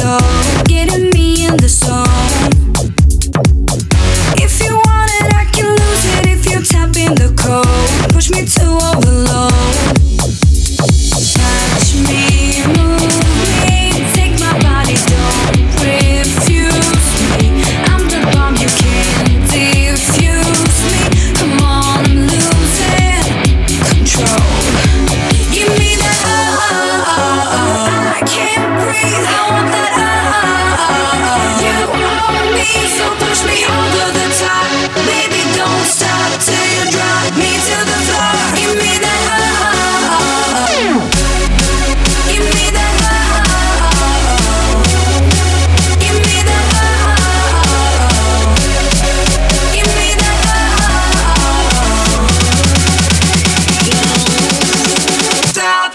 slow, getting me in the zone. If you want it, I can lose it if you tap in the code. Push me to overload. Touch me, move me, take my body, don't refuse me. I'm the bomb, you can't defuse me. Come on, I'm losing control. Give me that I can't breathe. I want that you own me, so push me over the top. Baby, don't stop till you drop me to the floor. Give me that give me that give me that give me that stop.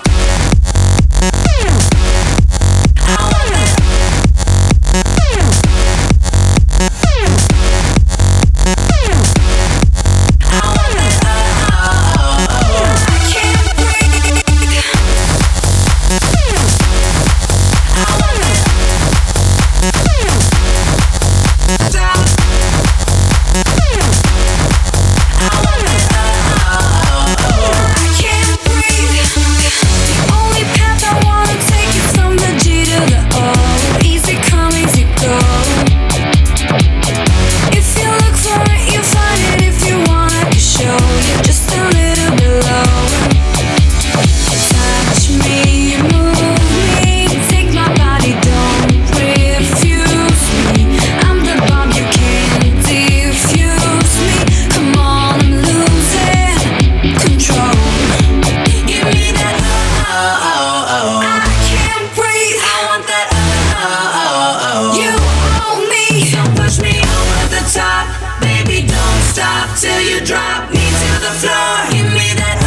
Till you drop me to the floor. Give me that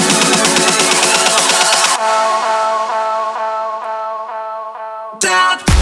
stop.